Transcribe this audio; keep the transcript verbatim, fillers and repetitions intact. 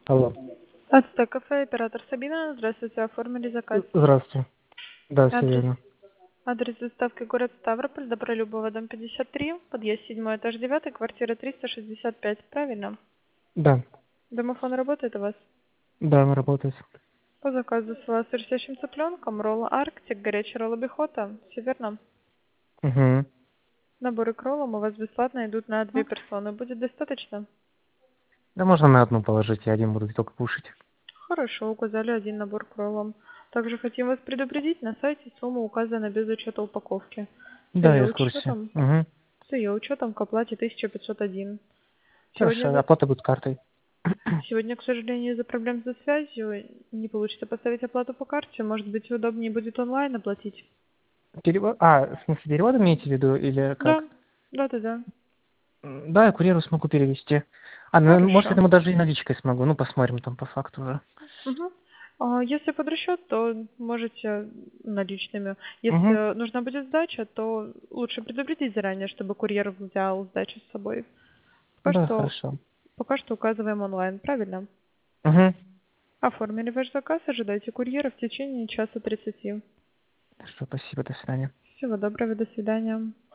Алло. Ацтек кафе, оператор Сабина. Здравствуйте, оформили заказ. Здравствуйте. Да, все Адрес, верно. адрес доставки город Ставрополь, Добролюбова, дом пятьдесят три, подъезд седьмой, этаж девятый, квартира триста шестьдесят пять. Правильно? Да, Домофон работает у вас? да, она работает. По заказу с вас растящим цыпленком, ролла Арктик, горячий ролл Бихота. Все верно? Угу. Наборы к роллам у вас бесплатно идут на две персоны. Будет достаточно? Да можно на одну положить, я один буду только кушать. Хорошо, указали один набор к роллам. Также хотим вас предупредить, на сайте сумма указана без учета упаковки. С Да, ее я в курсе. учетом Угу. С ее учетом к оплате тысяча пятьсот один. Сегодня, Хорошо, за- оплата будет картой. сегодня, к сожалению, из-за проблем со связью не получится поставить оплату по карте. Может быть, удобнее будет онлайн оплатить? Перевод? А, в смысле перевод имеете в виду или Да, как? да, да, да. М, Да, я курьеру смогу перевести. А, ну, может, Хорошо. этому даже и наличкой смогу. Ну, посмотрим там по факту уже. Мгм. А если под расчет, то можете наличными. Угу. Если нужна будет сдача, то лучше предупредить заранее, чтобы курьер взял сдачу с собой. Пока Да, что, хорошо. пока что указываем онлайн, правильно? Угу. Оформили ваш заказ, ожидайте курьера в течение часа тридцати. Хорошо, спасибо, до свидания. Всего доброго, до свидания.